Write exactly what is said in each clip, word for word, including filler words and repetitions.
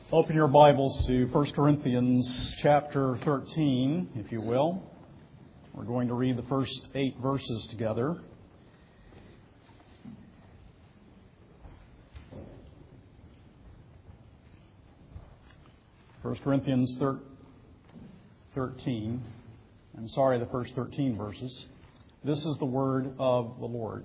Open your Bibles to First Corinthians chapter thirteen, if you will. We're going to read the first eight verses together. First Corinthians thirteen. I'm sorry, the first thirteen verses. This is the word of the Lord.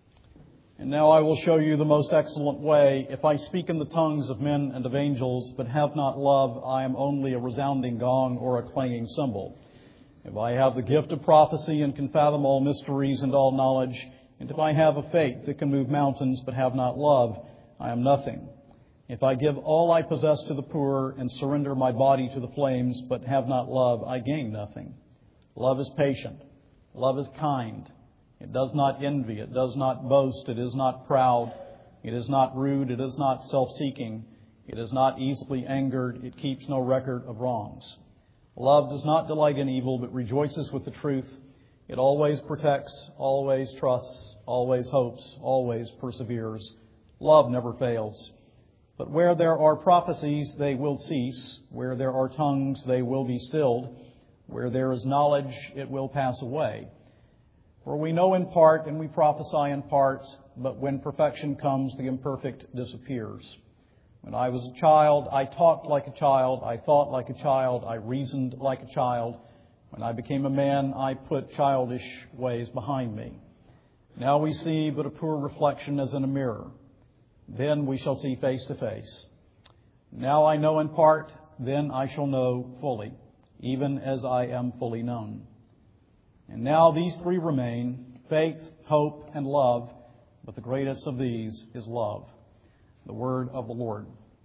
And now I will show you the most excellent way. If I speak in the tongues of men and of angels, but have not love, I am only a resounding gong or a clanging cymbal. If I have the gift of prophecy and can fathom all mysteries and all knowledge, and if I have a faith that can move mountains but have not love, I am nothing. If I give all I possess to the poor and surrender my body to the flames but have not love, I gain nothing. Love is patient. Love is kind. It does not envy. It does not boast. It is not proud. It is not rude. It is not self-seeking. It is not easily angered. It keeps no record of wrongs. Love does not delight in evil, but rejoices with the truth. It always protects, always trusts, always hopes, always perseveres. Love never fails. But where there are prophecies, they will cease. Where there are tongues, they will be stilled. Where there is knowledge, it will pass away. For we know in part and we prophesy in part, but when perfection comes, the imperfect disappears. When I was a child, I talked like a child, I thought like a child, I reasoned like a child. When I became a man, I put childish ways behind me. Now we see but a poor reflection as in a mirror. Then we shall see face to face. Now I know in part, then I shall know fully, even as I am fully known. And now these three remain, faith, hope, and love, but the greatest of these is love. The word of the Lord.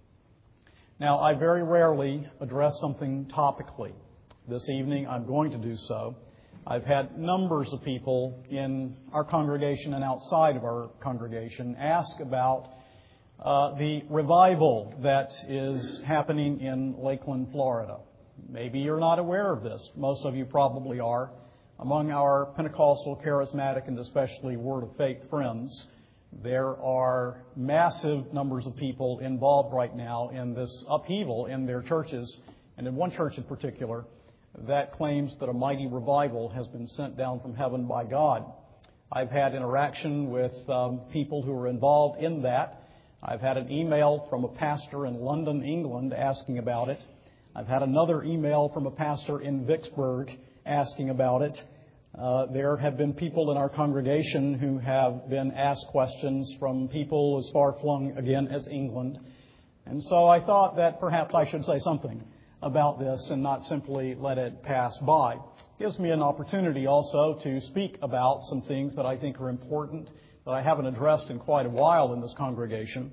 Now, I very rarely address something topically. This evening, I'm going to do so. I've had numbers of people in our congregation and outside of our congregation ask about uh, the revival that is happening in Lakeland, Florida. Maybe you're not aware of this. Most of you probably are. Among our Pentecostal, charismatic, and especially Word of Faith friends, there are massive numbers of people involved right now in this upheaval in their churches, and in one church in particular, that claims that a mighty revival has been sent down from heaven by God. I've had interaction with um, people who are involved in that. I've had an email from a pastor in London, England, asking about it. I've had another email from a pastor in Vicksburg asking about it. Uh, there have been people in our congregation who have been asked questions from people as far-flung, again, as England. And so I thought that perhaps I should say something about this and not simply let it pass by. It gives me an opportunity also to speak about some things that I think are important that I haven't addressed in quite a while in this congregation.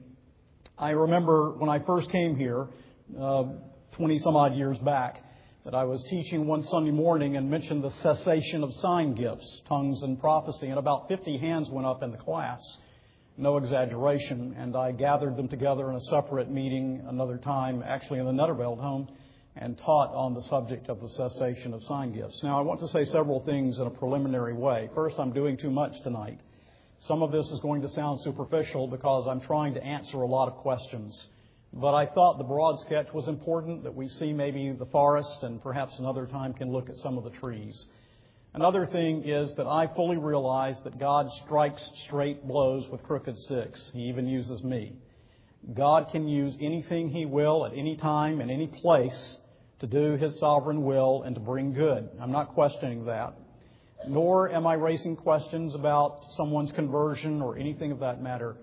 I remember when I first came here, uh, twenty-some-odd years back, that I was teaching one Sunday morning and mentioned the cessation of sign gifts, tongues and prophecy, and about fifty hands went up in the class. No exaggeration. And I gathered them together in a separate meeting another time, actually in the Netterveld home, and taught on the subject of the cessation of sign gifts. Now, I want to say several things in a preliminary way. First, I'm doing too much tonight. Some of this is going to sound superficial because I'm trying to answer a lot of questions. But I thought the broad sketch was important, that we see maybe the forest and perhaps another time can look at some of the trees. Another thing is that I fully realize that God strikes straight blows with crooked sticks. He even uses me. God can use anything He will at any time and any place to do His sovereign will and to bring good. I'm not questioning that. Nor am I raising questions about someone's conversion or anything of that matter.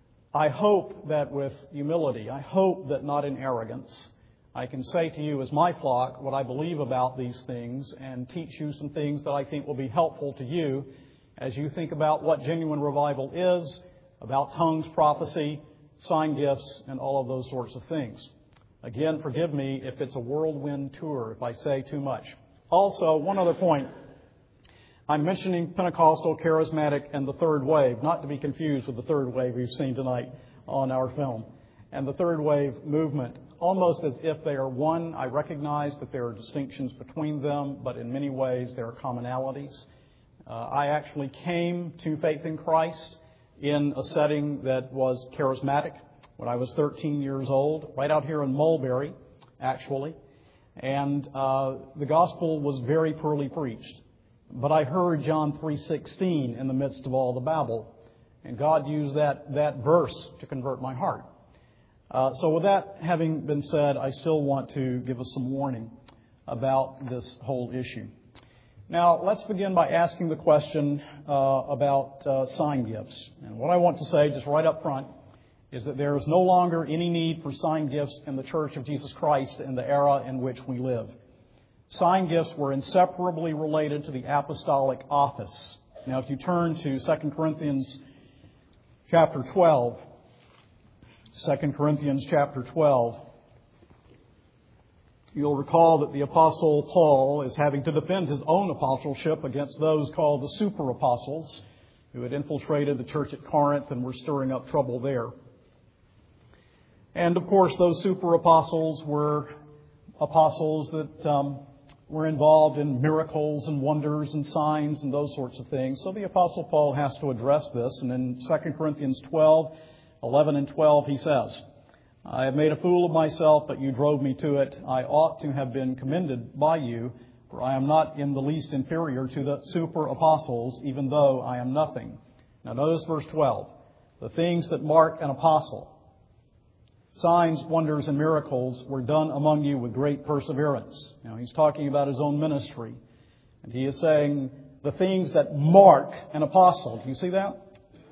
I hope that with humility, I hope that not in arrogance, I can say to you as my flock what I believe about these things and teach you some things that I think will be helpful to you as you think about what genuine revival is, about tongues, prophecy, sign gifts, and all of those sorts of things. Again, forgive me if it's a whirlwind tour, if I say too much. Also, one other point. I'm mentioning Pentecostal, charismatic, and the third wave, not to be confused with the third wave we've seen tonight on our film. And the third wave movement, almost as if they are one. I recognize that there are distinctions between them, but in many ways there are commonalities. Uh, I actually came to faith in Christ in a setting that was charismatic. when I was thirteen years old, right out here in Mulberry, actually. And uh, the gospel was very poorly preached. But I heard John three sixteen in the midst of all the babble. And God used that, that verse to convert my heart. Uh, so with that having been said, I still want to give us some warning about this whole issue. Now, let's begin by asking the question uh, about uh, sign gifts. And what I want to say just right up front is that there is no longer any need for sign gifts in the Church of Jesus Christ in the era in which we live. Sign gifts were inseparably related to the apostolic office. Now, if you turn to Second Corinthians chapter twelve, Second Corinthians chapter twelve, you'll recall that the Apostle Paul is having to defend his own apostleship against those called the super apostles who had infiltrated the church at Corinth and were stirring up trouble there. And, of course, those super apostles were apostles that um, were involved in miracles and wonders and signs and those sorts of things. So the Apostle Paul has to address this. And in Second Corinthians twelve, eleven and twelve, he says, I have made a fool of myself, but you drove me to it. I ought to have been commended by you, for I am not in the least inferior to the super apostles, even though I am nothing. Now notice verse twelve. The things that mark an apostle, signs, wonders, and miracles were done among you with great perseverance. Now, he's talking about his own ministry. And he is saying the things that mark an apostle. Do you see that?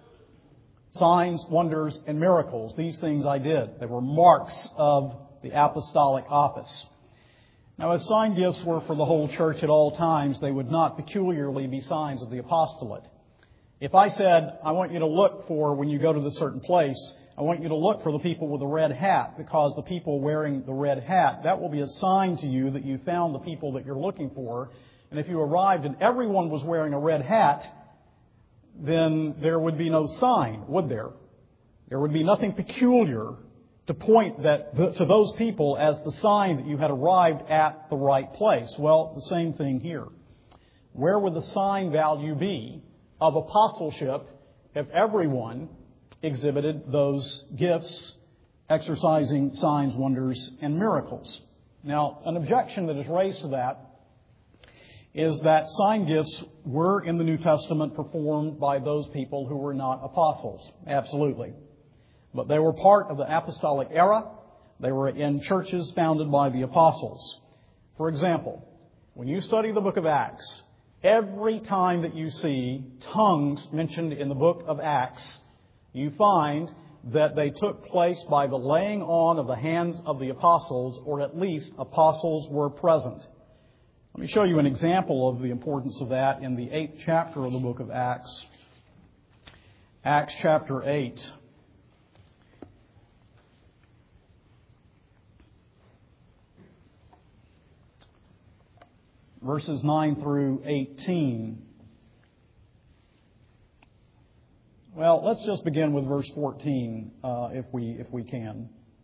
Signs, wonders, and miracles. These things I did. They were marks of the apostolic office. Now, as sign gifts were for the whole church at all times, they would not peculiarly be signs of the apostolate. If I said, I want you to look for, when you go to this certain place, I want you to look for the people with the red hat, because the people wearing the red hat, that will be a sign to you that you found the people that you're looking for. And if you arrived and everyone was wearing a red hat, then there would be no sign, would there? There would be nothing peculiar to point that to those people as the sign that you had arrived at the right place. Well, the same thing here. Where would the sign value be of apostleship if everyone exhibited those gifts, exercising signs, wonders, and miracles? Now, an objection that is raised to that is that sign gifts were in the New Testament performed by those people who were not apostles. Absolutely. But they were part of the apostolic era. They were in churches founded by the apostles. For example, when you study the book of Acts, every time that you see tongues mentioned in the book of Acts, you find that they took place by the laying on of the hands of the apostles, or at least apostles were present. Let me show you an example of the importance of that in the eighth chapter of the book of Acts. Acts chapter eight. Verses nine through eighteen. Well, let's just begin with verse fourteen, uh, if we if we can.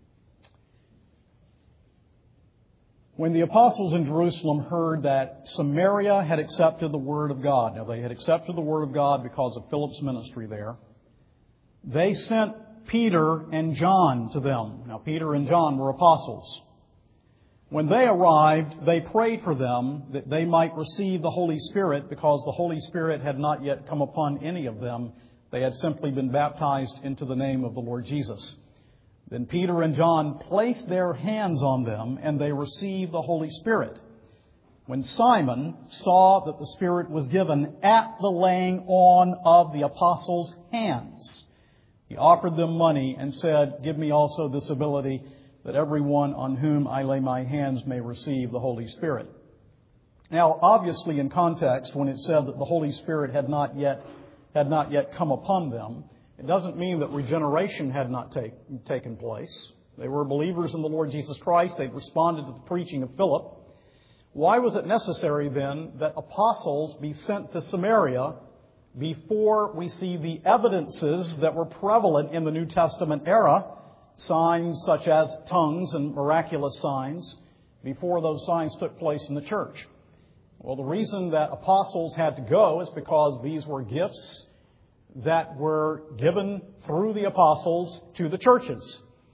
When the apostles in Jerusalem heard that Samaria had accepted the word of God, now they had accepted the word of God because of Philip's ministry there, they sent Peter and John to them. Now, Peter and John were apostles. When they arrived, they prayed for them that they might receive the Holy Spirit, because the Holy Spirit had not yet come upon any of them. They had simply been baptized into the name of the Lord Jesus. Then Peter and John placed their hands on them, and they received the Holy Spirit. When Simon saw that the Spirit was given at the laying on of the apostles' hands, he offered them money and said, give me also this ability, that everyone on whom I lay my hands may receive the Holy Spirit. Now, obviously in context, when it said that the Holy Spirit had not yet had not yet come upon them, it doesn't mean that regeneration had not take, taken place. They were believers in the Lord Jesus Christ. They'd responded to the preaching of Philip. Why was it necessary then that apostles be sent to Samaria before we see the evidences that were prevalent in the New Testament era, signs such as tongues and miraculous signs, before those signs took place in the church? Well, the reason that apostles had to go is because these were gifts that were given through the apostles to the churches.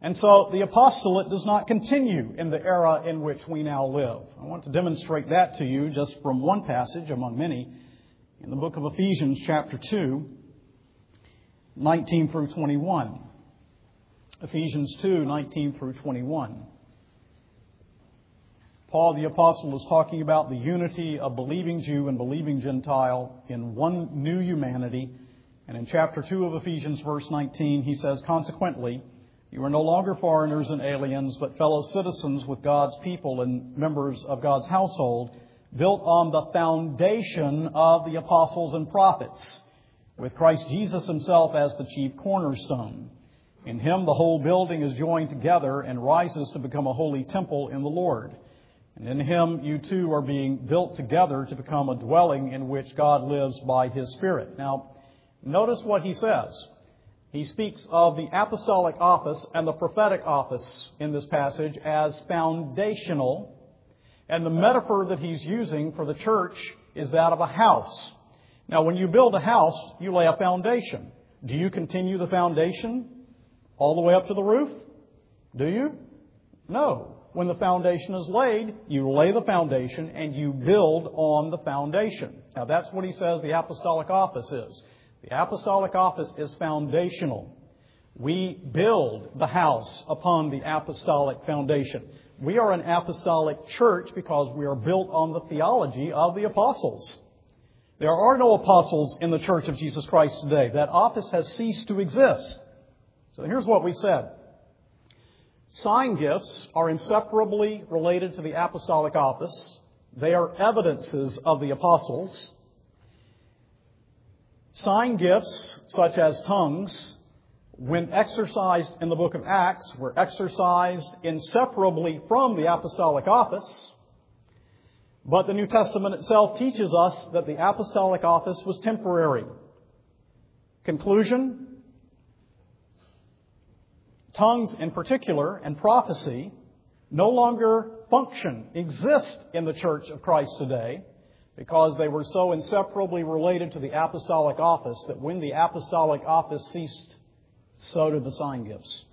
And so the apostolate does not continue in the era in which we now live. I want to demonstrate that to you just from one passage among many in the book of Ephesians chapter two, nineteen through twenty-one. Ephesians two, nineteen through twenty-one. Paul the apostle is talking about the unity of believing Jew and believing Gentile in one new humanity. And in chapter two of Ephesians, verse nineteen, he says, consequently, you are no longer foreigners and aliens, but fellow citizens with God's people and members of God's household, built on the foundation of the apostles and prophets, with Christ Jesus himself as the chief cornerstone. In him the whole building is joined together and rises to become a holy temple in the Lord. And in him you too are being built together to become a dwelling in which God lives by his Spirit. Now, notice what he says. He speaks of the apostolic office and the prophetic office in this passage as foundational. And the metaphor that he's using for the church is that of a house. Now, when you build a house, you lay a foundation. Do you continue the foundation all the way up to the roof? Do you? No. When the foundation is laid, you lay the foundation and you build on the foundation. Now, that's what he says the apostolic office is. The apostolic office is foundational. We build the house upon the apostolic foundation. We are an apostolic church because we are built on the theology of the apostles. There are no apostles in the church of Jesus Christ today. That office has ceased to exist. So here's what we said. Sign gifts are inseparably related to the apostolic office. They are evidences of the apostles. Sign gifts, such as tongues, when exercised in the book of Acts, were exercised inseparably from the apostolic office. But the New Testament itself teaches us that the apostolic office was temporary. Conclusion: tongues in particular and prophecy no longer function, exist in the church of Christ today, because they were so inseparably related to the apostolic office that when the apostolic office ceased, so did the sign gifts.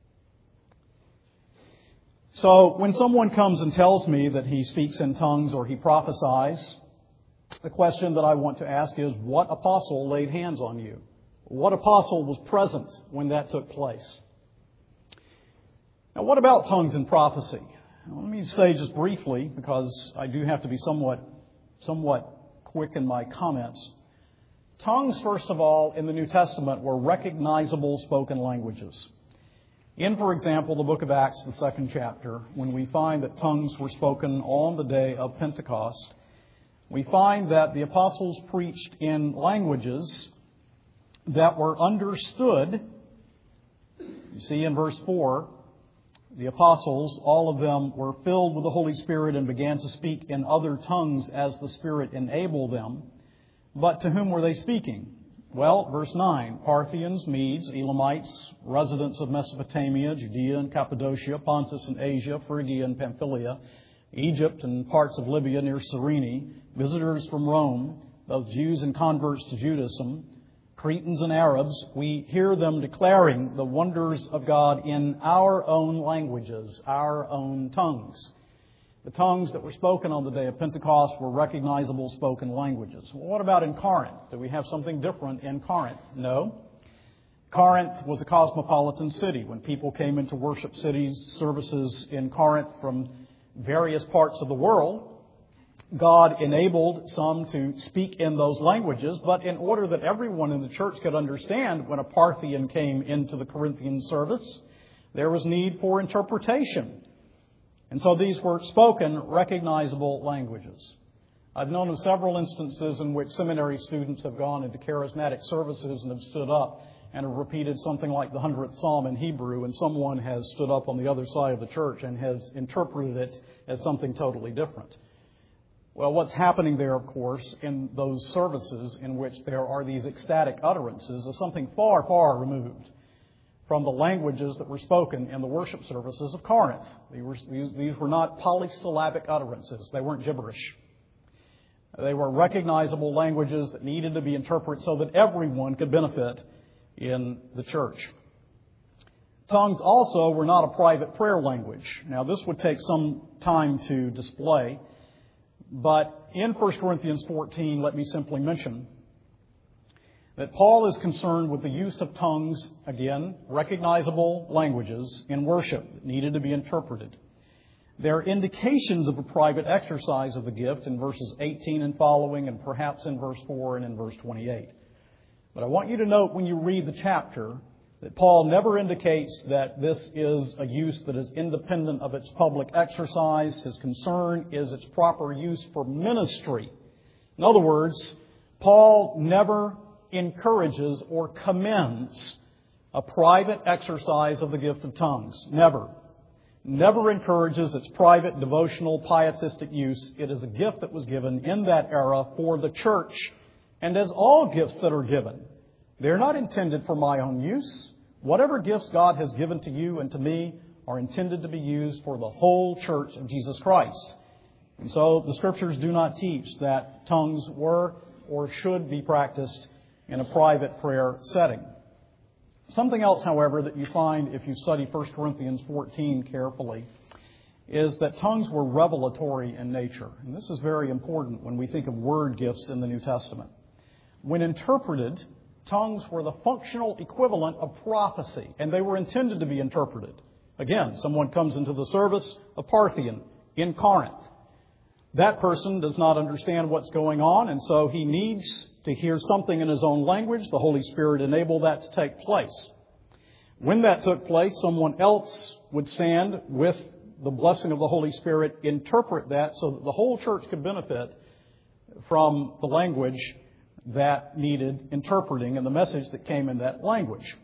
So when someone comes and tells me that he speaks in tongues or he prophesies, the question that I want to ask is, what apostle laid hands on you? What apostle was present when that took place? Now, what about tongues and prophecy? Now, let me say just briefly, because I do have to be somewhat somewhat quick in my comments. Tongues, first of all, in the New Testament were recognizable spoken languages. In, for example, the book of Acts, the second chapter, when we find that tongues were spoken on the day of Pentecost, we find that the apostles preached in languages that were understood. You see in verse four, the apostles, all of them, were filled with the Holy Spirit and began to speak in other tongues as the Spirit enabled them. But to whom were they speaking? Well, verse nine, Parthians, Medes, Elamites, residents of Mesopotamia, Judea and Cappadocia, Pontus and Asia, Phrygia and Pamphylia, Egypt and parts of Libya near Cyrene, visitors from Rome, both Jews and converts to Judaism, Cretans and Arabs. We hear them declaring the wonders of God in our own languages, our own tongues. The tongues that were spoken on the day of Pentecost were recognizable spoken languages. Well, what about in Corinth? Do we have something different in Corinth? No. Corinth was a cosmopolitan city. When people came into worship cities, services in Corinth from various parts of the world, God enabled some to speak in those languages, but in order that everyone in the church could understand, when a Parthian came into the Corinthian service, there was need for interpretation. And so these were spoken, recognizable languages. I've known of several instances in which seminary students have gone into charismatic services and have stood up and have repeated something like the hundredth Psalm in Hebrew, and someone has stood up on the other side of the church and has interpreted it as something totally different. Well, what's happening there, of course, in those services in which there are these ecstatic utterances is something far, far removed from the languages that were spoken in the worship services of Corinth. These were, these were not polysyllabic utterances. They weren't gibberish. They were recognizable languages that needed to be interpreted so that everyone could benefit in the church. Tongues also were not a private prayer language. Now, this would take some time to display, but in First Corinthians fourteen, let me simply mention that Paul is concerned with the use of tongues, again, recognizable languages, in worship that needed to be interpreted. There are indications of a private exercise of the gift in verses eighteen and following, and perhaps in verse four and in verse twenty-eight. But I want you to note when you read the chapter that Paul never indicates that this is a use that is independent of its public exercise. His concern is its proper use for ministry. In other words, Paul never encourages or commends a private exercise of the gift of tongues. Never. Never encourages its private, devotional, pietistic use. It is a gift that was given in that era for the church. And as all gifts that are given, they're not intended for my own use. Whatever gifts God has given to you and to me are intended to be used for the whole church of Jesus Christ. And so the Scriptures do not teach that tongues were or should be practiced in a private prayer setting. Something else, however, that you find if you study First Corinthians fourteen carefully is that tongues were revelatory in nature. And this is very important when we think of word gifts in the New Testament. When interpreted, tongues were the functional equivalent of prophecy, and they were intended to be interpreted. Again, someone comes into the service of Parthian in Corinth. That person does not understand what's going on, and so he needs to hear something in his own language. The Holy Spirit enabled that to take place. When that took place, someone else would stand with the blessing of the Holy Spirit, interpret that so that the whole church could benefit from the language that needed interpreting and the message that came in that language.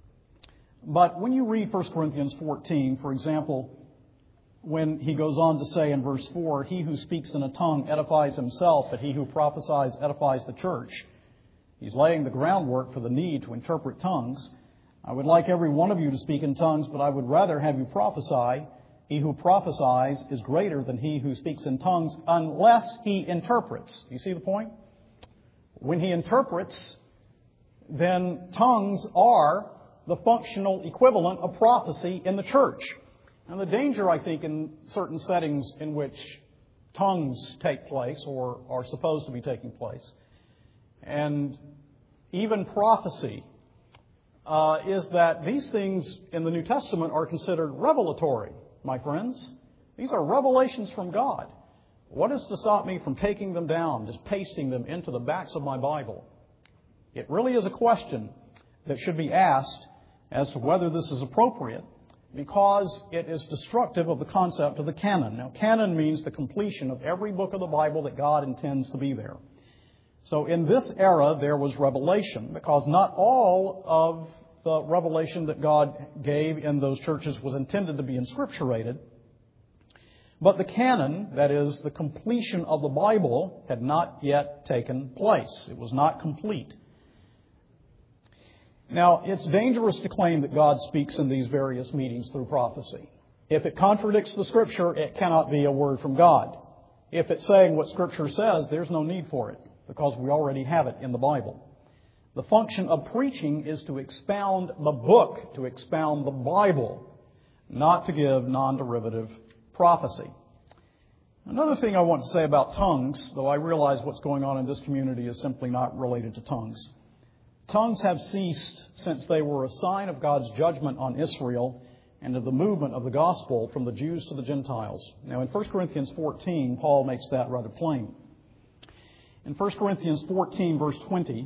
But when you read First Corinthians fourteen, for example, when he goes on to say in verse four, he who speaks in a tongue edifies himself, but he who prophesies edifies the church. He's laying the groundwork for the need to interpret tongues. I would like every one of you to speak in tongues, but I would rather have you prophesy. He who prophesies is greater than he who speaks in tongues unless he interprets. You see the point? When he interprets, then tongues are the functional equivalent of prophecy in the church. And the danger, I think, in certain settings in which tongues take place or are supposed to be taking place, and even prophecy, uh, is that these things in the New Testament are considered revelatory, my friends. These are revelations from God. What is to stop me from taking them down, just pasting them into the backs of my Bible? It really is a question that should be asked as to whether this is appropriate, because it is destructive of the concept of the canon. Now, canon means the completion of every book of the Bible that God intends to be there. So in this era, there was revelation, because not all of the revelation that God gave in those churches was intended to be inscripturated. But the canon, that is, the completion of the Bible, had not yet taken place. It was not complete. Now, it's dangerous to claim that God speaks in these various meetings through prophecy. If it contradicts the Scripture, it cannot be a word from God. If it's saying what Scripture says, there's no need for it, because we already have it in the Bible. The function of preaching is to expound the book, to expound the Bible, not to give non-derivative prophecy. Another thing I want to say about tongues, though I realize what's going on in this community is simply not related to tongues. Tongues have ceased since they were a sign of God's judgment on Israel and of the movement of the gospel from the Jews to the Gentiles. Now, in First Corinthians fourteen, Paul makes that rather plain. In First Corinthians fourteen, verse twenty,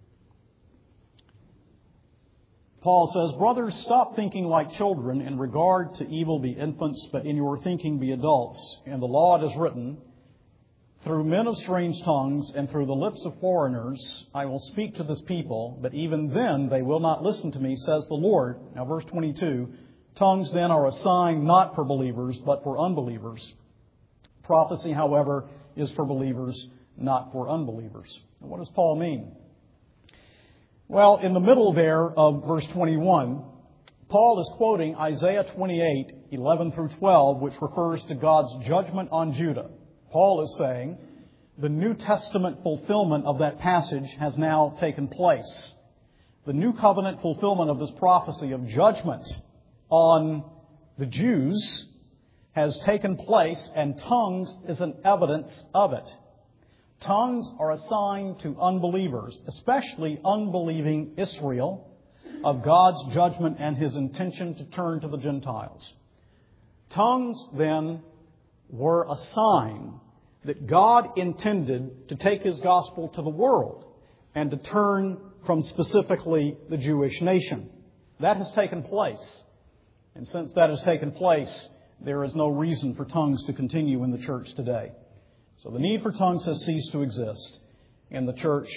Paul says, "Brothers, stop thinking like children. In regard to evil be infants, but in your thinking be adults. In the law it is written, through men of strange tongues and through the lips of foreigners, I will speak to this people, but even then they will not listen to me, says the Lord." Now, verse twenty-two, "Tongues then are a sign not for believers, but for unbelievers. Prophecy, however, is for believers, not for unbelievers." And what does Paul mean? Well, in the middle there of verse twenty-one, Paul is quoting Isaiah twenty-eight, eleven through twelve, which refers to God's judgment on Judah. Paul is saying the New Testament fulfillment of that passage has now taken place. The New Covenant fulfillment of this prophecy of judgment on the Jews has taken place, and tongues is an evidence of it. Tongues are assigned to unbelievers, especially unbelieving Israel, of God's judgment and His intention to turn to the Gentiles. Tongues, then, were a sign that God intended to take His gospel to the world and to turn from specifically the Jewish nation. That has taken place. And since that has taken place, there is no reason for tongues to continue in the church today. So the need for tongues has ceased to exist in the church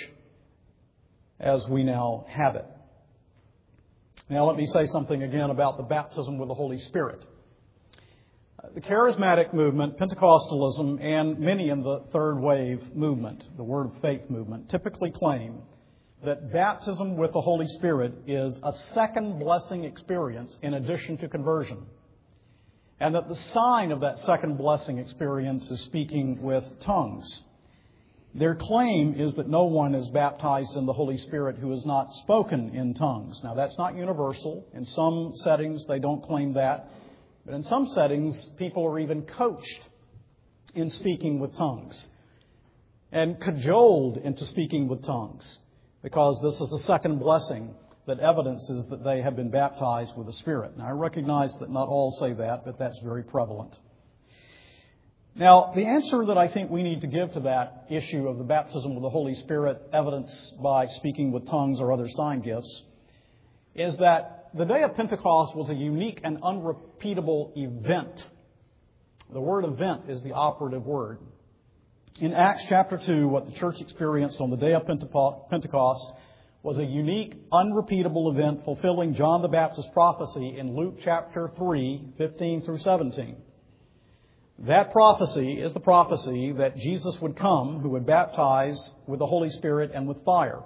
as we now have it. Now let me say something again about the baptism with the Holy Spirit. The charismatic movement, Pentecostalism, and many in the third wave movement, the Word of Faith movement, typically claim that baptism with the Holy Spirit is a second blessing experience in addition to conversion. And that the sign of that second blessing experience is speaking with tongues. Their claim is that no one is baptized in the Holy Spirit who has not spoken in tongues. Now, that's not universal. In some settings, they don't claim that. But in some settings, people are even coached in speaking with tongues and cajoled into speaking with tongues because this is a second blessing that evidences that they have been baptized with the Spirit. Now, I recognize that not all say that, but that's very prevalent. Now, the answer that I think we need to give to that issue of the baptism with the Holy Spirit, evidence by speaking with tongues or other sign gifts, is that the day of Pentecost was a unique and unrepeatable event. The word event is the operative word. In Acts chapter two, what the church experienced on the day of Pentecost was a unique, unrepeatable event fulfilling John the Baptist's prophecy in Luke chapter three, fifteen through seventeen. That prophecy is the prophecy that Jesus would come, who would baptize with the Holy Spirit and with fire.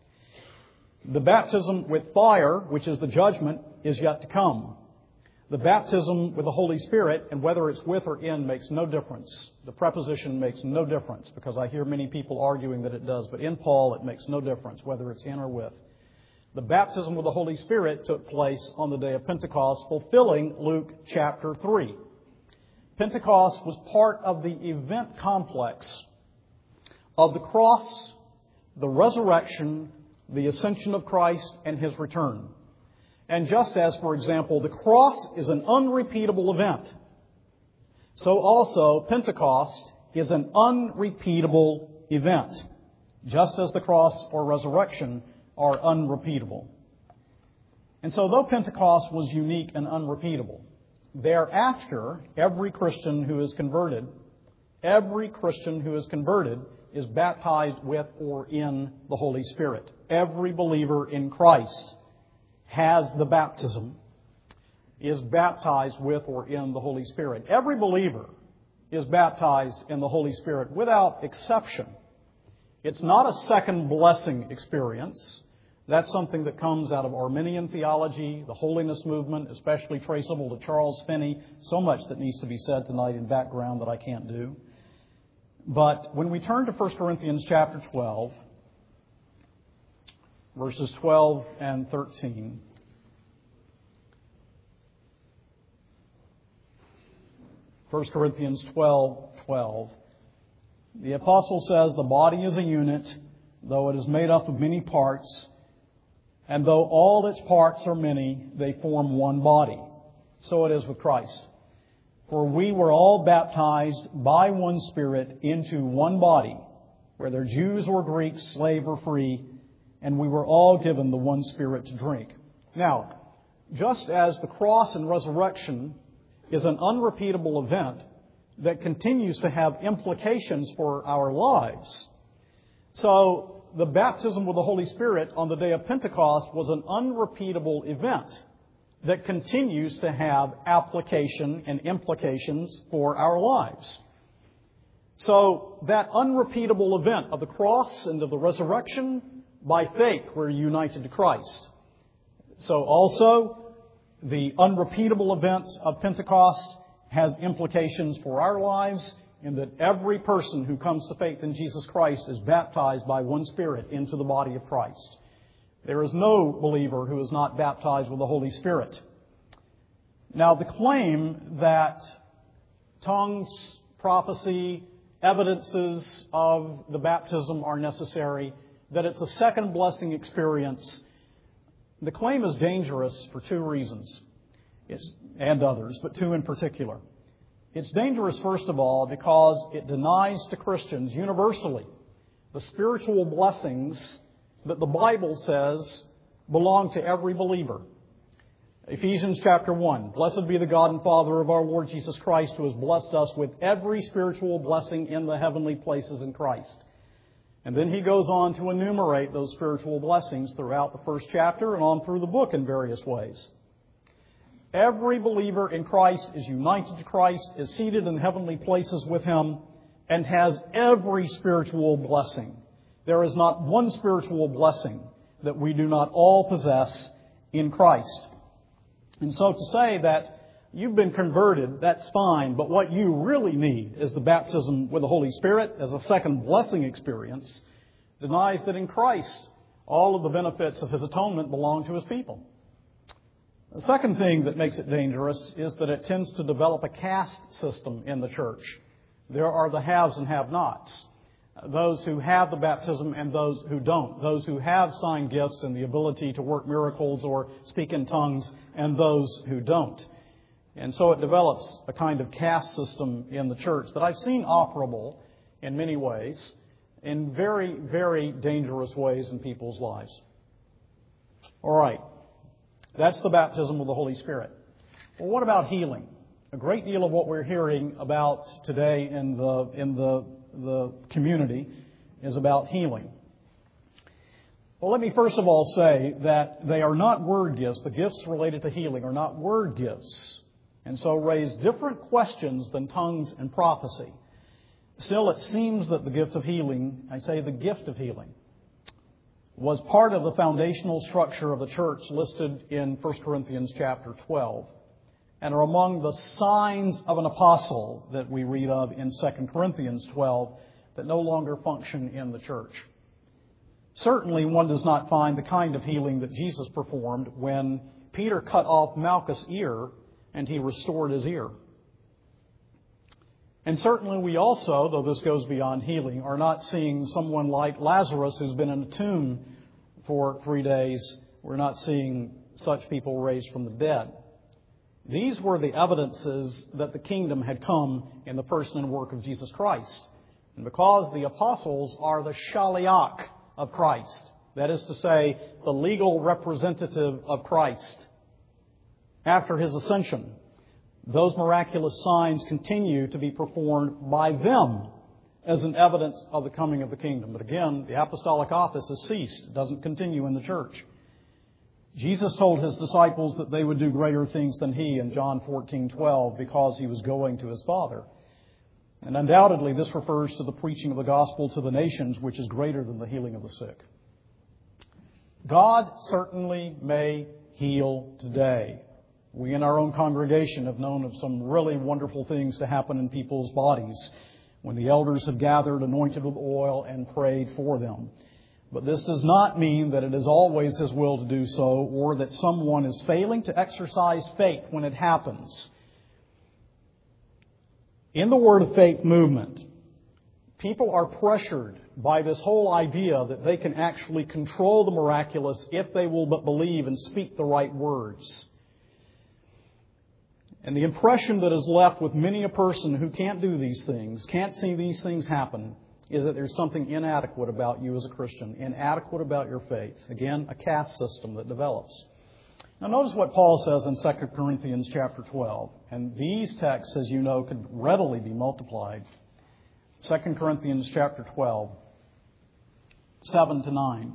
The baptism with fire, which is the judgment, is yet to come. The baptism with the Holy Spirit, and whether it's with or in, makes no difference. The preposition makes no difference, because I hear many people arguing that it does. But in Paul, it makes no difference whether it's in or with. The baptism with the Holy Spirit took place on the day of Pentecost, fulfilling Luke chapter three. Pentecost was part of the event complex of the cross, the resurrection, the ascension of Christ, and His return. And just as, for example, the cross is an unrepeatable event, so also Pentecost is an unrepeatable event, just as the cross or resurrection are unrepeatable. And so though Pentecost was unique and unrepeatable, thereafter, every Christian who is converted, every Christian who is converted is baptized with or in the Holy Spirit. Every believer in Christ has the baptism, is baptized with or in the Holy Spirit. Every believer is baptized in the Holy Spirit without exception. It's not a second blessing experience. That's something that comes out of Arminian theology, the holiness movement, especially traceable to Charles Finney. So much that needs to be said tonight in background that I can't do. But when we turn to First Corinthians chapter twelve, verses twelve and thirteen, First Corinthians twelve, twelve, the apostle says, "The body is a unit, though it is made up of many parts, and though all its parts are many, they form one body. So it is with Christ. For we were all baptized by one Spirit into one body, whether Jews or Greeks, slave or free, and we were all given the one Spirit to drink." Now, just as the cross and resurrection is an unrepeatable event that continues to have implications for our lives, so the baptism with the Holy Spirit on the day of Pentecost was an unrepeatable event that continues to have application and implications for our lives. So that unrepeatable event of the cross and of the resurrection, by faith we're united to Christ. So also the unrepeatable event of Pentecost has implications for our lives in that every person who comes to faith in Jesus Christ is baptized by one Spirit into the body of Christ. There is no believer who is not baptized with the Holy Spirit. Now, the claim that tongues, prophecy, evidences of the baptism are necessary, that it's a second blessing experience, the claim is dangerous for two reasons, it's, and others, but two in particular. It's dangerous, first of all, because it denies to Christians universally the spiritual blessings that the Bible says belong to every believer. Ephesians chapter one, blessed be the God and Father of our Lord Jesus Christ, who has blessed us with every spiritual blessing in the heavenly places in Christ. And then he goes on to enumerate those spiritual blessings throughout the first chapter and on through the book in various ways. Every believer in Christ is united to Christ, is seated in heavenly places with Him, and has every spiritual blessing. There is not one spiritual blessing that we do not all possess in Christ. And so to say that you've been converted, that's fine, but what you really need is the baptism with the Holy Spirit as a second blessing experience, denies that in Christ all of the benefits of His atonement belong to His people. The second thing that makes it dangerous is that it tends to develop a caste system in the church. There are the haves and have-nots. Those who have the baptism and those who don't. Those who have sign gifts and the ability to work miracles or speak in tongues, and those who don't. And so it develops a kind of caste system in the church that I've seen operable in many ways, in very, very dangerous ways in people's lives. All right. That's the baptism with the Holy Spirit. Well, what about healing? A great deal of what we're hearing about today in the in the the community is about healing. Well, let me first of all say that they are not word gifts. The gifts related to healing are not word gifts, and so raise different questions than tongues and prophecy. Still, it seems that the gift of healing, I say the gift of healing, was part of the foundational structure of the church listed in First Corinthians chapter twelve, and are among the signs of an apostle that we read of in Second Corinthians twelve that no longer function in the church. Certainly one does not find the kind of healing that Jesus performed when Peter cut off Malchus' ear and He restored his ear. And certainly we also, though this goes beyond healing, are not seeing someone like Lazarus who's been in a tomb for three days. We're not seeing such people raised from the dead. These were the evidences that the kingdom had come in the person and work of Jesus Christ. And because the apostles are the shaliach of Christ, that is to say, the legal representative of Christ, after His ascension, those miraculous signs continue to be performed by them as an evidence of the coming of the kingdom. But again, the apostolic office has ceased. It doesn't continue in the church. Jesus told His disciples that they would do greater things than He in John fourteen twelve because He was going to His Father. And undoubtedly this refers to the preaching of the gospel to the nations, which is greater than the healing of the sick. God certainly may heal today. We in our own congregation have known of some really wonderful things to happen in people's bodies when the elders have gathered, anointed with oil, and prayed for them. But this does not mean that it is always His will to do so, or that someone is failing to exercise faith when it happens. In the Word of Faith movement, people are pressured by this whole idea that they can actually control the miraculous if they will but believe and speak the right words. And the impression that is left with many a person who can't do these things, can't see these things happen, is that there's something inadequate about you as a Christian, inadequate about your faith. Again, a caste system that develops. Now notice what Paul says in Second Corinthians chapter twelve. And these texts, as you know, could readily be multiplied. Second Corinthians chapter twelve, seven to nine.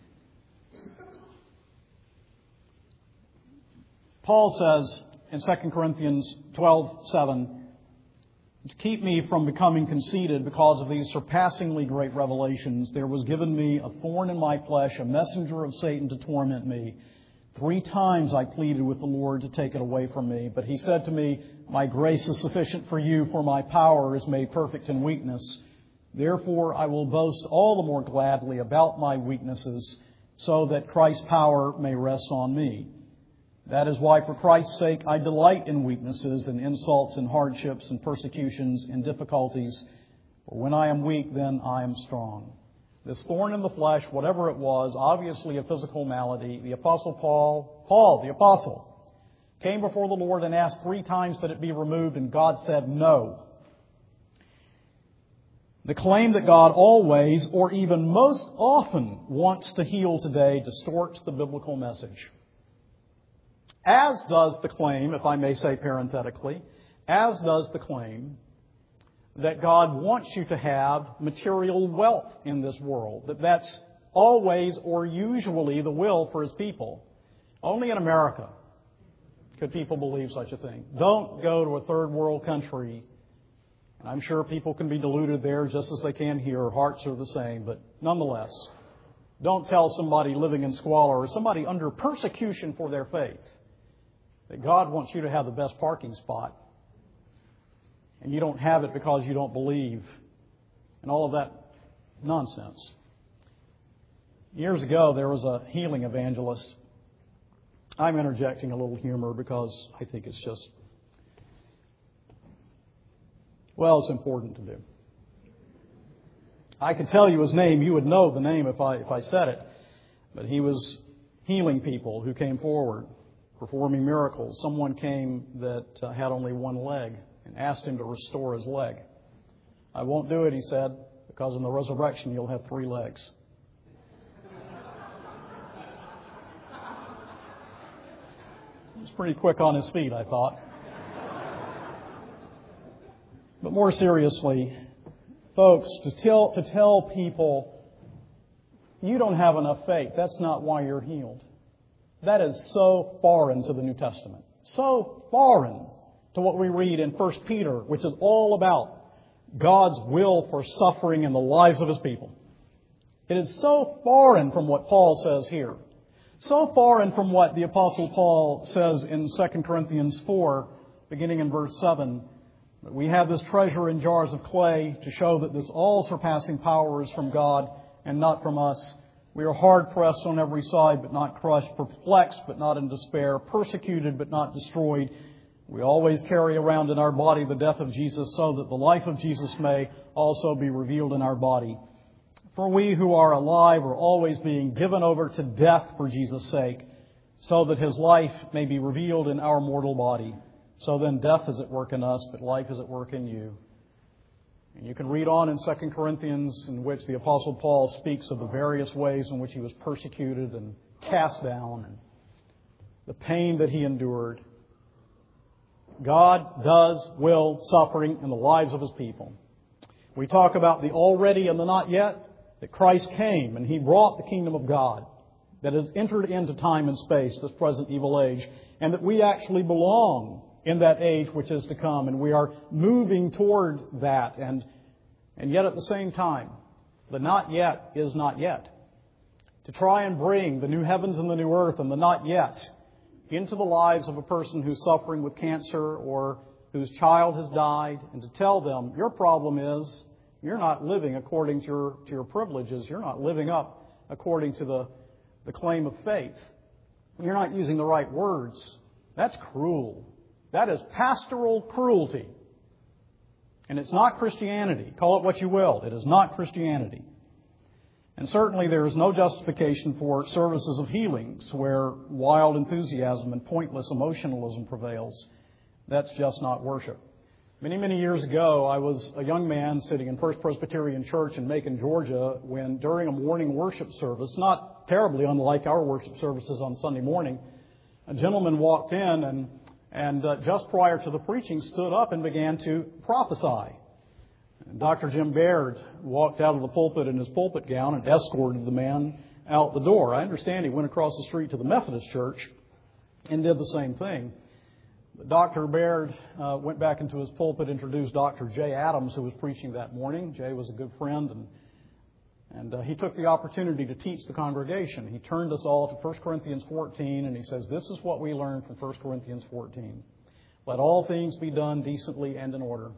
Paul says in Second Corinthians twelve, seven, to keep me from becoming conceited because of these surpassingly great revelations, there was given me a thorn in my flesh, a messenger of Satan to torment me. Three times I pleaded with the Lord to take it away from me. But He said to me, my grace is sufficient for you, for my power is made perfect in weakness. Therefore I will boast all the more gladly about my weaknesses, so that Christ's power may rest on me. That is why, for Christ's sake, I delight in weaknesses and insults and hardships and persecutions and difficulties. For when I am weak, then I am strong. This thorn in the flesh, whatever it was, obviously a physical malady, the Apostle Paul, Paul, the Apostle, came before the Lord and asked three times that it be removed, and God said no. The claim that God always, or even most often, wants to heal today distorts the biblical message. As does the claim, if I may say parenthetically, as does the claim that God wants you to have material wealth in this world, that that's always or usually the will for His people. Only in America could people believe such a thing. Don't go to a third world country. I'm sure people can be deluded there just as they can here. Hearts are the same, but nonetheless, don't tell somebody living in squalor or somebody under persecution for their faith that God wants you to have the best parking spot, and you don't have it because you don't believe, and all of that nonsense. Years ago, there was a healing evangelist. I'm interjecting a little humor because I think it's just, well, it's important to do. I could tell you his name. You would know the name if I if I said it. But he was healing people who came forward, performing miracles. Someone came that uh, had only one leg and asked him to restore his leg. I won't do it, he said, because in the resurrection you'll have three legs. He's pretty quick on his feet, I thought. But more seriously, folks, to tell, to tell people you don't have enough faith, that's not why you're healed. That is so foreign to the New Testament. So foreign to what we read in First Peter, which is all about God's will for suffering in the lives of His people. It is so foreign from what Paul says here. So foreign from what the Apostle Paul says in Second Corinthians four, beginning in verse seven. We have this treasure in jars of clay to show that this all-surpassing power is from God and not from us. We are hard-pressed on every side, but not crushed, perplexed, but not in despair, persecuted, but not destroyed. We always carry around in our body the death of Jesus, so that the life of Jesus may also be revealed in our body. For we who are alive are always being given over to death for Jesus' sake, so that His life may be revealed in our mortal body. So then death is at work in us, but life is at work in you. And you can read on in Second Corinthians, in which the Apostle Paul speaks of the various ways in which he was persecuted and cast down and the pain that he endured. God does will suffering in the lives of His people. We talk about the already and the not yet, that Christ came and He brought the kingdom of God that has entered into time and space, this present evil age, and that we actually belong in that age which is to come, and we are moving toward that. And, and yet at the same time, the not yet is not yet. To try and bring the new heavens and the new earth and the not yet into the lives of a person who's suffering with cancer or whose child has died, and to tell them, your problem is you're not living according to your, to your privileges. You're not living up according to the, the claim of faith. You're not using the right words. That's cruel. That is pastoral cruelty. And it's not Christianity. Call it what you will. It is not Christianity. And certainly there is no justification for services of healings where wild enthusiasm and pointless emotionalism prevails. That's just not worship. Many, many years ago, I was a young man sitting in First Presbyterian Church in Macon, Georgia, when during a morning worship service, not terribly unlike our worship services on Sunday morning, a gentleman walked in and And uh, just prior to the preaching, stood up and began to prophesy. And Doctor Jim Baird walked out of the pulpit in his pulpit gown and escorted the man out the door. I understand he went across the street to the Methodist church and did the same thing. But Doctor Baird uh, went back into his pulpit, introduced Doctor Jay Adams, who was preaching that morning. Jay was a good friend, and And uh, he took the opportunity to teach the congregation. He turned us all to First Corinthians fourteen, and he says, this is what we learned from First Corinthians fourteen. Let all things be done decently and in order.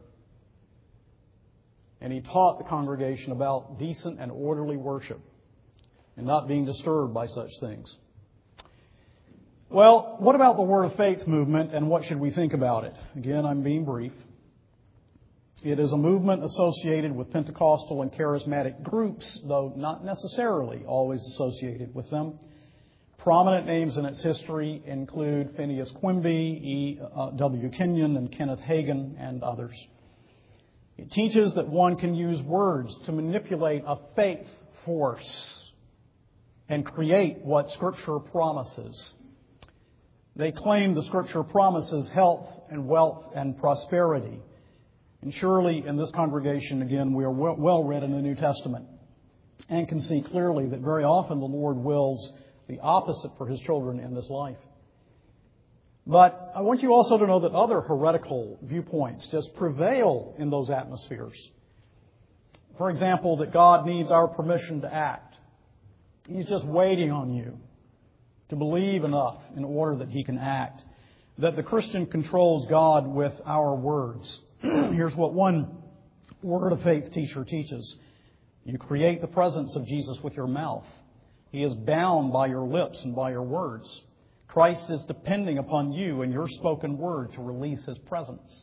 And he taught the congregation about decent and orderly worship and not being disturbed by such things. Well, what about the Word of Faith movement, and what should we think about it? Again, I'm being brief. It is a movement associated with Pentecostal and charismatic groups, though not necessarily always associated with them. Prominent names in its history include Phineas Quimby, E. W. Kenyon, and Kenneth Hagin, and others. It teaches that one can use words to manipulate a faith force and create what Scripture promises. They claim the Scripture promises health and wealth and prosperity. And surely in this congregation, again, we are well read in the New Testament and can see clearly that very often the Lord wills the opposite for His children in this life. But I want you also to know that other heretical viewpoints just prevail in those atmospheres. For example, that God needs our permission to act. He's just waiting on you to believe enough in order that He can act. That the Christian controls God with our words. Here's what one Word of Faith teacher teaches. You create the presence of Jesus with your mouth. He is bound by your lips and by your words. Christ is depending upon you and your spoken word to release His presence.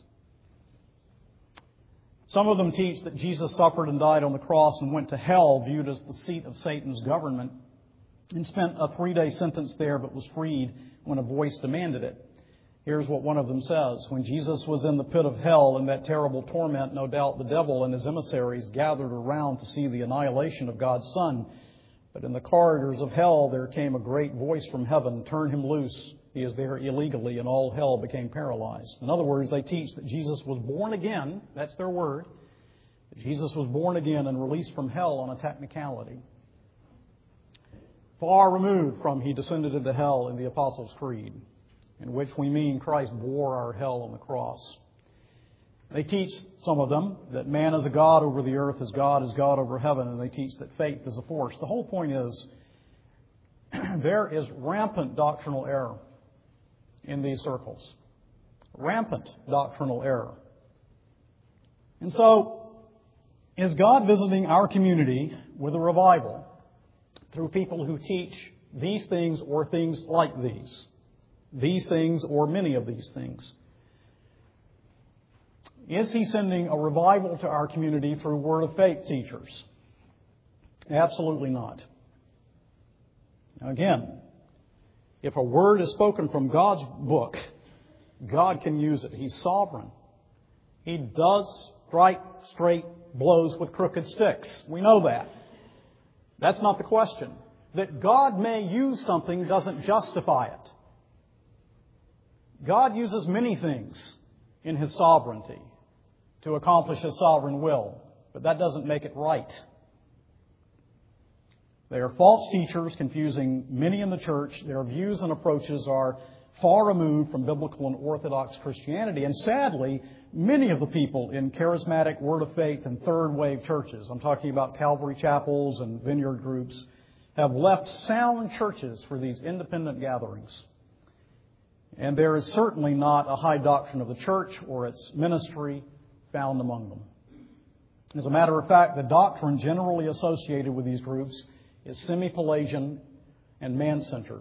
Some of them teach that Jesus suffered and died on the cross and went to hell, viewed as the seat of Satan's government, and spent a three-day sentence there but was freed when a voice demanded it. Here's what one of them says. When Jesus was in the pit of hell in that terrible torment, no doubt the devil and his emissaries gathered around to see the annihilation of God's Son. But in the corridors of hell there came a great voice from heaven, turn him loose. He is there illegally, and all hell became paralyzed. In other words, they teach that Jesus was born again. That's their word. That Jesus was born again and released from hell on a technicality. Far removed from He descended into hell in the Apostles' Creed, in which we mean Christ bore our hell on the cross. They teach, some of them, that man is a God over the earth as God is God over heaven, and they teach that faith is a force. The whole point is, there is rampant doctrinal error in these circles. Rampant doctrinal error. And so, is God visiting our community with a revival through people who teach these things or things like these? These things or many of these things? Is He sending a revival to our community through Word of Faith teachers? Absolutely not. Now again, if a word is spoken from God's book, God can use it. He's sovereign. He does strike straight blows with crooked sticks. We know that. That's not the question. That God may use something doesn't justify it. God uses many things in His sovereignty to accomplish His sovereign will, but that doesn't make it right. They are false teachers, confusing many in the church. Their views and approaches are far removed from biblical and orthodox Christianity. And sadly, many of the people in charismatic, Word of Faith, and third wave churches, I'm talking about Calvary chapels and vineyard groups, have left sound churches for these independent gatherings. And there is certainly not a high doctrine of the church or its ministry found among them. As a matter of fact, the doctrine generally associated with these groups is semi-Pelagian and man-centered.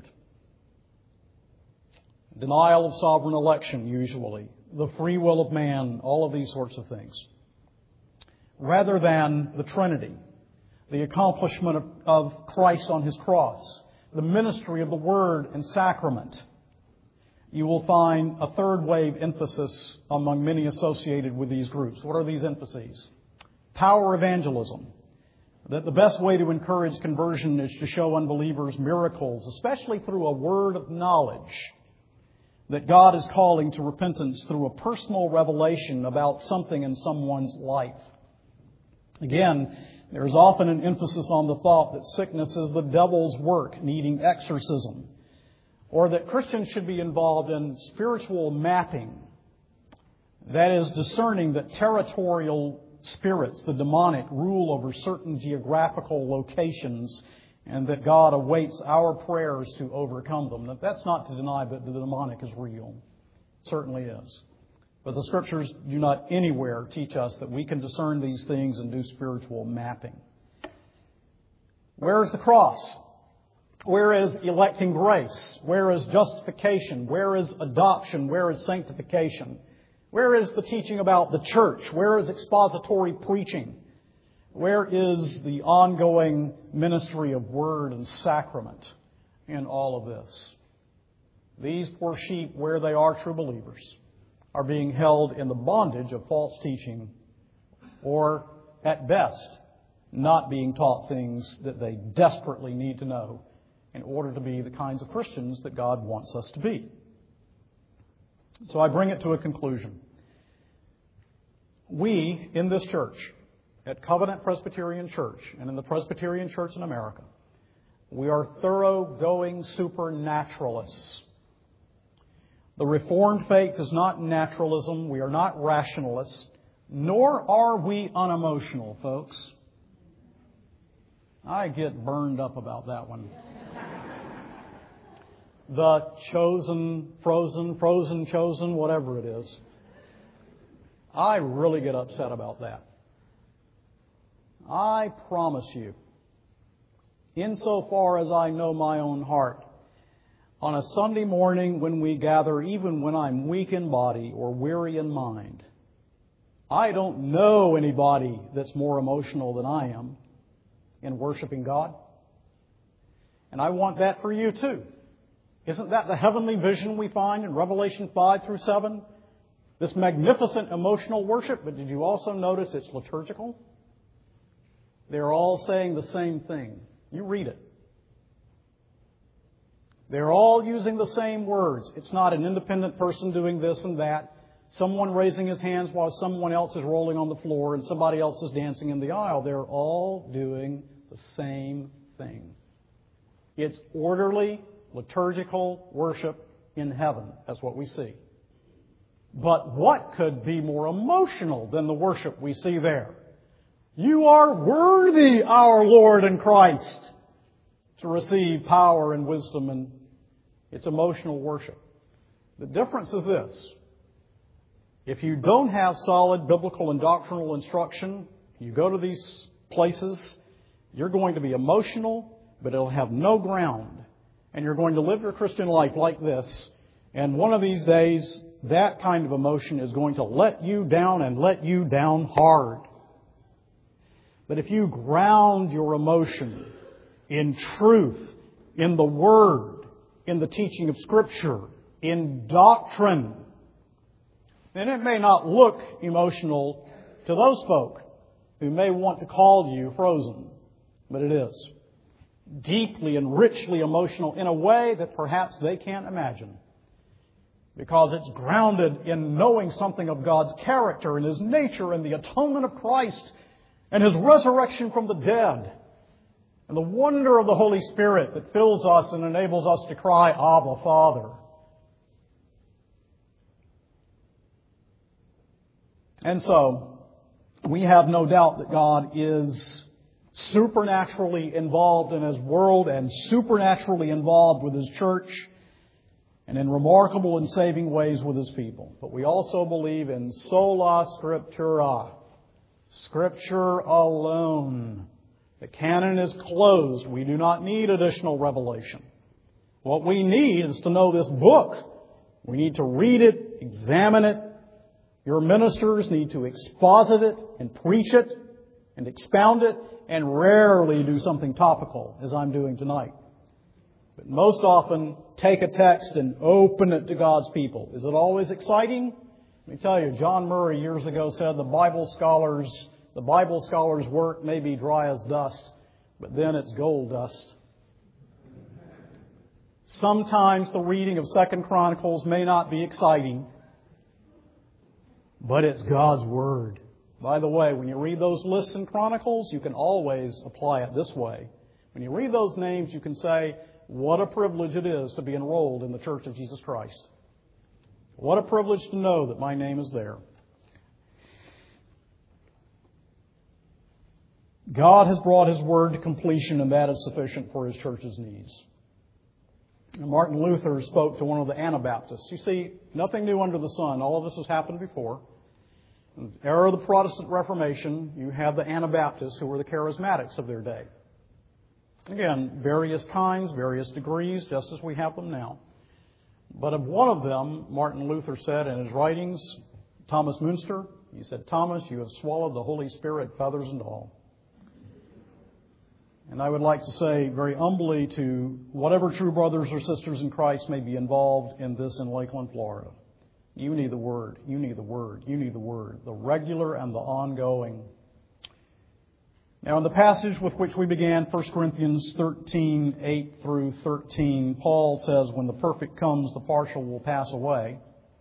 Denial of sovereign election, usually. The free will of man, all of these sorts of things. Rather than the Trinity, the accomplishment of, of Christ on His cross, the ministry of the Word and sacrament, you will find a third wave emphasis among many associated with these groups. What are these emphases? Power evangelism. That the best way to encourage conversion is to show unbelievers miracles, especially through a word of knowledge. That God is calling to repentance through a personal revelation about something in someone's life. Again, there is often an emphasis on the thought that sickness is the devil's work, needing exorcism. Or that Christians should be involved in spiritual mapping. That is, discerning that territorial spirits, the demonic, rule over certain geographical locations, and that God awaits our prayers to overcome them. Now, that's not to deny that the demonic is real. It certainly is. But the Scriptures do not anywhere teach us that we can discern these things and do spiritual mapping. Where is the cross? Where is electing grace? Where is justification? Where is adoption? Where is sanctification? Where is the teaching about the church? Where is expository preaching? Where is the ongoing ministry of word and sacrament in all of this? These poor sheep, where they are true believers, are being held in the bondage of false teaching, or at best, not being taught things that they desperately need to know in order to be the kinds of Christians that God wants us to be. So I bring it to a conclusion. We, in this church, at Covenant Presbyterian Church, and in the Presbyterian Church in America, we are thoroughgoing supernaturalists. The Reformed faith is not naturalism. We are not rationalists. Nor are we unemotional, folks. I get burned up about that one. The chosen, frozen, frozen, chosen, whatever it is. I really get upset about that. I promise you, insofar as I know my own heart, on a Sunday morning when we gather, even when I'm weak in body or weary in mind, I don't know anybody that's more emotional than I am in worshiping God. And I want that for you too. Isn't that the heavenly vision we find in Revelation five through seven? This magnificent emotional worship, but did you also notice it's liturgical? They're all saying the same thing. You read it. They're all using the same words. It's not an independent person doing this and that. Someone raising his hands while someone else is rolling on the floor and somebody else is dancing in the aisle. They're all doing the same thing. It's orderly, liturgical worship in heaven. That's what we see. But what could be more emotional than the worship we see there? You are worthy, our Lord and Christ, to receive power and wisdom, and it's emotional worship. The difference is this. If you don't have solid biblical and doctrinal instruction, you go to these places, you're going to be emotional, but it'll have no ground. And you're going to live your Christian life like this. And one of these days, that kind of emotion is going to let you down and let you down hard. But if you ground your emotion in truth, in the Word, in the teaching of Scripture, in doctrine, then it may not look emotional to those folk who may want to call you frozen, but it is deeply and richly emotional in a way that perhaps they can't imagine, because it's grounded in knowing something of God's character and His nature and the atonement of Christ and His resurrection from the dead and the wonder of the Holy Spirit that fills us and enables us to cry, Abba, Father. And so, we have no doubt that God is supernaturally involved in His world and supernaturally involved with His church and in remarkable and saving ways with His people. But we also believe in sola scriptura, Scripture alone. The canon is closed. We do not need additional revelation. What we need is to know this book. We need to read it, examine it. Your ministers need to exposit it and preach it and expound it and rarely do something topical, as I'm doing tonight. But most often, take a text and open it to God's people. Is it always exciting? Let me tell you, John Murray years ago said the Bible scholars, the Bible scholars' work may be dry as dust, but then it's gold dust. Sometimes the reading of Second Chronicles may not be exciting, but it's God's Word. By the way, when you read those lists in Chronicles, you can always apply it this way. When you read those names, you can say, what a privilege it is to be enrolled in the Church of Jesus Christ. What a privilege to know that my name is there. God has brought His Word to completion, and that is sufficient for His church's needs. And Martin Luther spoke to one of the Anabaptists. You see, nothing new under the sun. All of this has happened before. In the era of the Protestant Reformation, you have the Anabaptists who were the charismatics of their day. Again, various kinds, various degrees, just as we have them now. But of one of them, Martin Luther said in his writings, Thomas Münster, he said, "Thomas, you have swallowed the Holy Spirit, feathers and all." And I would like to say very humbly to whatever true brothers or sisters in Christ may be involved in this in Lakeland, Florida, you need the Word, you need the Word, you need the Word, the regular and the ongoing. Now, in the passage with which we began, First Corinthians thirteen, eight through thirteen, Paul says, when the perfect comes, the partial will pass away.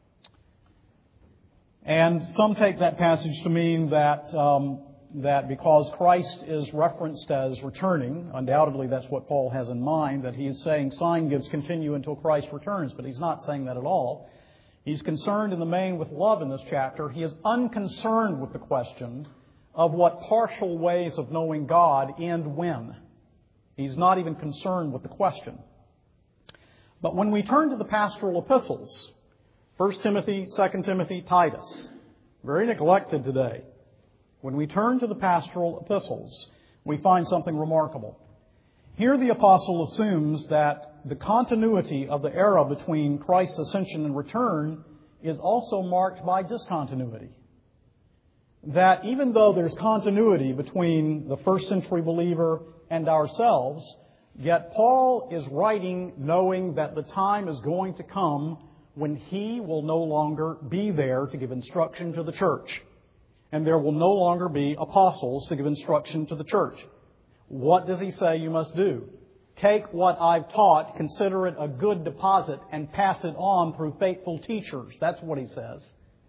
And some take that passage to mean that um, that because Christ is referenced as returning, undoubtedly that's what Paul has in mind, that he is saying sign gifts continue until Christ returns, but he's not saying that at all. He's concerned in the main with love in this chapter. He is unconcerned with the question of what partial ways of knowing God and when. He's not even concerned with the question. But when we turn to the pastoral epistles, First Timothy, Second Timothy, Titus, very neglected today. When we turn to the pastoral epistles, we find something remarkable. Here the apostle assumes that the continuity of the era between Christ's ascension and return is also marked by discontinuity. That even though there's continuity between the first century believer and ourselves, yet Paul is writing knowing that the time is going to come when he will no longer be there to give instruction to the church. And there will no longer be apostles to give instruction to the church. What does he say you must do? Take what I've taught, consider it a good deposit, and pass it on through faithful teachers. That's what he says.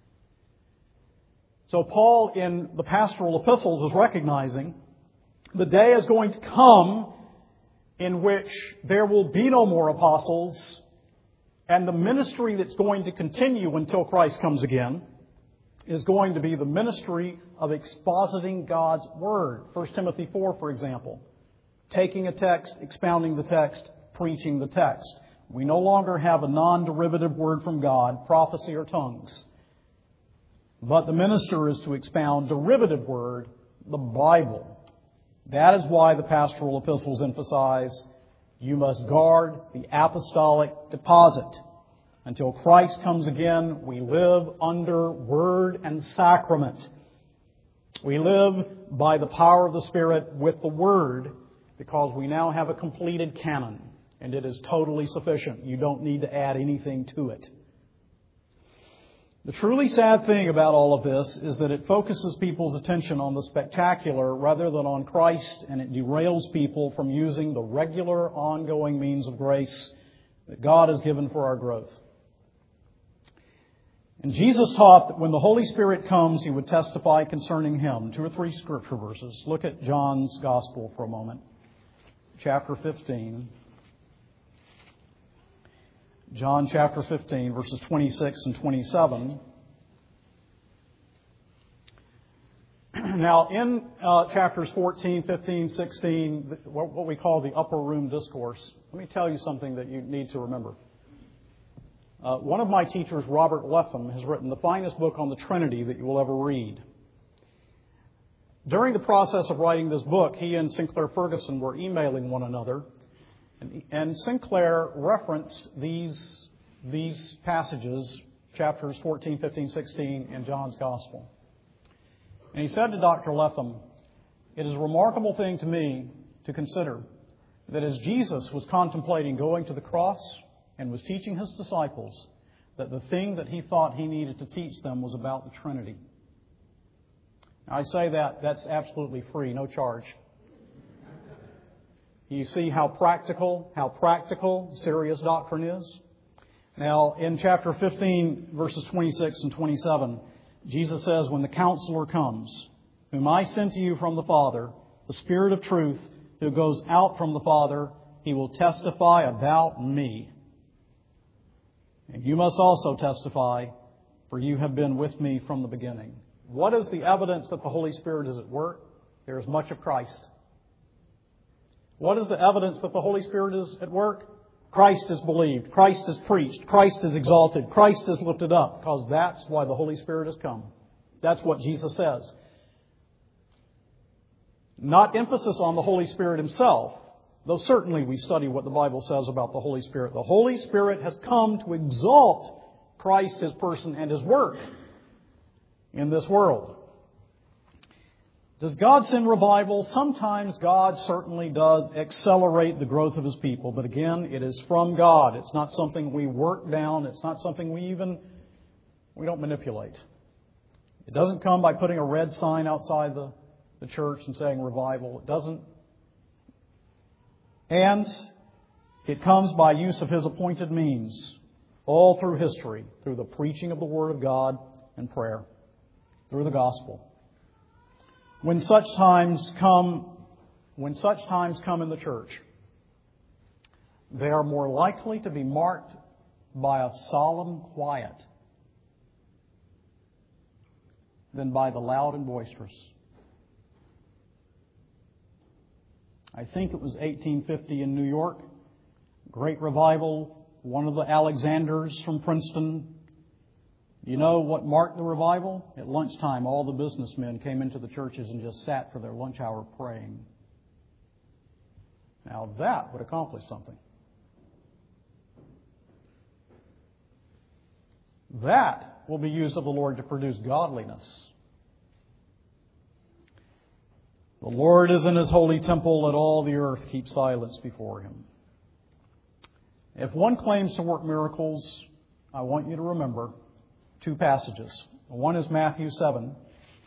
So Paul in the pastoral epistles is recognizing the day is going to come in which there will be no more apostles, and the ministry that's going to continue until Christ comes again is going to be the ministry of expositing God's Word. First Timothy four, for example, taking a text, expounding the text, preaching the text. We no longer have a non-derivative word from God, prophecy or tongues. But the minister is to expound derivative word, the Bible. That is why the pastoral epistles emphasize you must guard the apostolic deposit. Until Christ comes again, we live under word and sacrament. We live by the power of the Spirit with the Word because we now have a completed canon and it is totally sufficient. You don't need to add anything to it. The truly sad thing about all of this is that it focuses people's attention on the spectacular rather than on Christ, and it derails people from using the regular, ongoing means of grace that God has given for our growth. And Jesus taught that when the Holy Spirit comes, He would testify concerning Him. Two or three scripture verses. Look at John's Gospel for a moment. Chapter fifteen. John chapter fifteen, verses twenty-six and twenty-seven. Now, in uh, chapters fourteen, fifteen, sixteen, what, what we call the upper room discourse, let me tell you something that you need to remember. Uh, one of my teachers, Robert Letham, has written the finest book on the Trinity that you will ever read. During the process of writing this book, he and Sinclair Ferguson were emailing one another. And Sinclair referenced these, these passages, chapters fourteen, fifteen, sixteen in John's Gospel. And he said to Doctor Letham, "It is a remarkable thing to me to consider that as Jesus was contemplating going to the cross and was teaching His disciples, that the thing that He thought He needed to teach them was about the Trinity." Now, I say that, that's absolutely free, no charge. You see how practical, how practical serious doctrine is? Now, in chapter fifteen, verses twenty-six and twenty-seven, Jesus says, "When the Counselor comes, whom I send to you from the Father, the Spirit of truth, who goes out from the Father, He will testify about me. And you must also testify, for you have been with me from the beginning." What is the evidence that the Holy Spirit is at work? There is much of Christ. What is the evidence that the Holy Spirit is at work? Christ is believed. Christ is preached. Christ is exalted. Christ is lifted up, because that's why the Holy Spirit has come. That's what Jesus says. Not emphasis on the Holy Spirit Himself, Though certainly we study what the Bible says about the Holy Spirit. The Holy Spirit has come to exalt Christ, His person, and His work in this world. Does God send revival? Sometimes God certainly does accelerate the growth of His people. But again, it is from God. It's not something we work down. It's not something we even, we don't manipulate. It doesn't come by putting a red sign outside the, the church and saying revival. It doesn't. And it comes by use of His appointed means all through history, through the preaching of the Word of God and prayer, through the gospel. When such times come, when such times come in the church, they are more likely to be marked by a solemn quiet than by the loud and boisterous. I think it was eighteen fifty in New York, great revival, one of the Alexanders from Princeton. You know what marked the revival? At lunchtime, all the businessmen came into the churches and just sat for their lunch hour praying. Now that would accomplish something. That will be used of the Lord to produce godliness. The Lord is in His holy temple, let all the earth keep silence before Him. If one claims to work miracles, I want you to remember two passages. One is Matthew seven.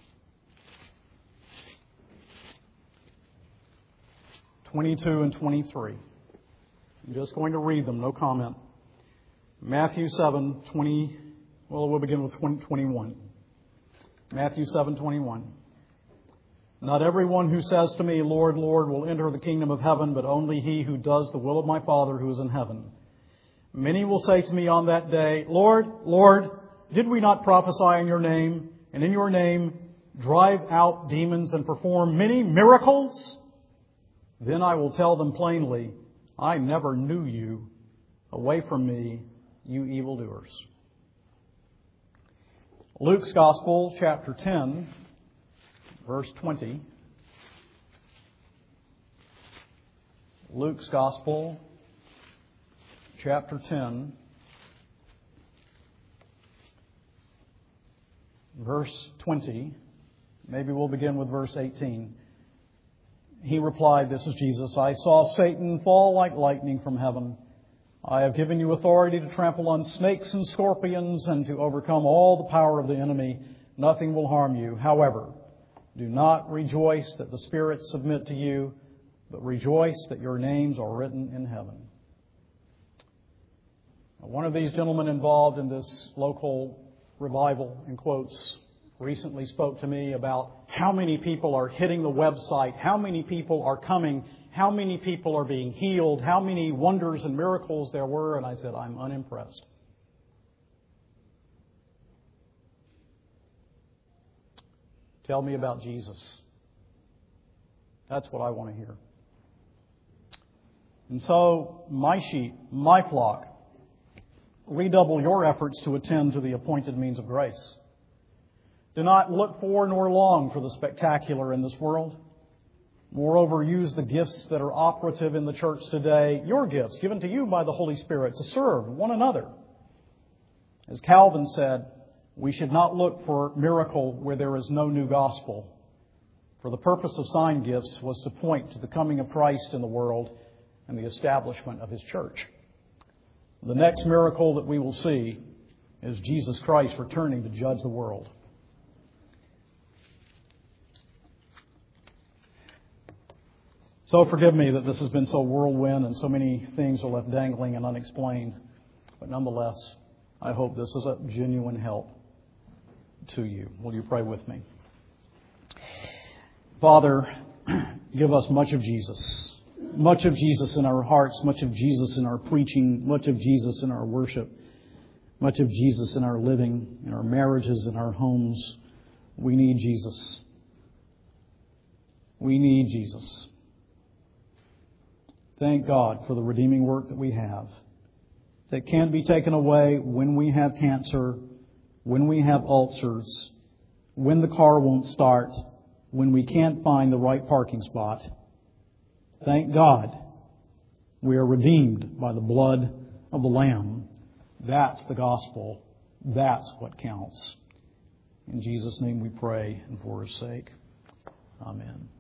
twenty-two and twenty-three. I'm just going to read them, no comment. Matthew seven, twenty, well, we'll begin with twenty, twenty-one. Matthew seven, twenty-one. Not everyone who says to me, Lord, Lord, will enter the kingdom of heaven, but only he who does the will of my Father who is in heaven. Many will say to me on that day, Lord, Lord, did we not prophesy in your name, and in your name drive out demons and perform many miracles? Then I will tell them plainly, I never knew you. Away from me, you evildoers. Luke's Gospel, chapter ten, verse twenty. Luke's Gospel, chapter ten, verse twenty. Maybe we'll begin with verse eighteen. He replied, this is Jesus, I saw Satan fall like lightning from heaven. I have given you authority to trample on snakes and scorpions and to overcome all the power of the enemy. Nothing will harm you. However, do not rejoice that the spirits submit to you, but rejoice that your names are written in heaven. One of these gentlemen involved in this local revival, in quotes, recently spoke to me about how many people are hitting the website, how many people are coming, how many people are being healed, how many wonders and miracles there were, and I said, I'm unimpressed. Tell me about Jesus. That's what I want to hear. And so, my sheep, my flock, redouble your efforts to attend to the appointed means of grace. Do not look for nor long for the spectacular in this world. Moreover, use the gifts that are operative in the church today, your gifts given to you by the Holy Spirit, to serve one another. As Calvin said, we should not look for miracle where there is no new gospel. For the purpose of sign gifts was to point to the coming of Christ in the world and the establishment of His church. The next miracle that we will see is Jesus Christ returning to judge the world. So forgive me that this has been so whirlwind and so many things are left dangling and unexplained. But nonetheless, I hope this is a genuine help to you. Will you pray with me? Father, give us much of Jesus. Much of Jesus in our hearts, much of Jesus in our preaching, much of Jesus in our worship, much of Jesus in our living, in our marriages, in our homes. We need Jesus. We need Jesus. Thank God for the redeeming work that we have that can be taken away when we have cancer, when we have ulcers, when the car won't start, when we can't find the right parking spot. Thank God We are redeemed by the blood of the Lamb. That's the gospel. That's what counts. In Jesus' name we pray and for His sake. Amen.